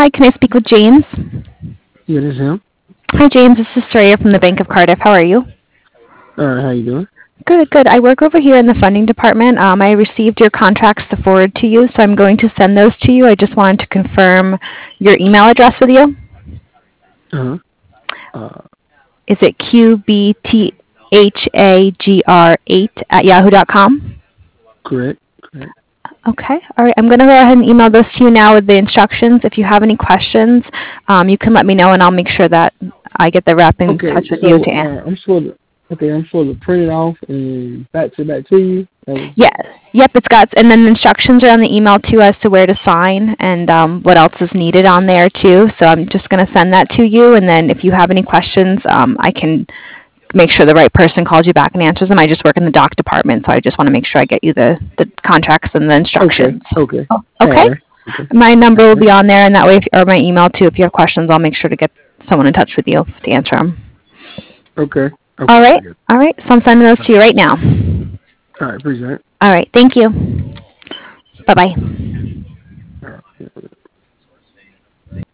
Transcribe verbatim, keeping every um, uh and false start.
Hi, can I speak with James? Yeah, this is him. Hi, James. This is Soraya from the Bank of Cardiff. How are you? All right, how you doing? Good, good. I work over here in the funding department. Um, I received your contracts to forward to you, so I'm going to send those to you. I just wanted to confirm your email address with you. Uh huh. Uh, Is it Q B T H A G R eight at yahoo dot com? correct. Correct. Okay. All right. I'm going to go ahead and email those to you now with the instructions. If you have any questions, um, you can let me know, and I'll make sure that I get the rep in Okay, touch with you so to answer. uh, I'm supposed to. Okay, I'm supposed to print it off and fax it back to you. That was Yes. Yep, it's got, and then the instructions are on the email too as to where to sign and um, what else is needed on there too. So I'm just going to send that to you, and then if you have any questions, um, I can make sure the right person calls you back and answers them. I just work in the doc department, so I just want to make sure I get you the, the contracts and the okay. instructions. Okay. Oh, All okay? right. Okay. My number All will right. be on there, and that way, if, or my email too. If you have questions, I'll make sure to get someone in touch with you to answer them. Okay. All Okay. I right? get it. All right. So I'm sending those to you right now. All right. Appreciate it. All right. Thank you. Bye-bye.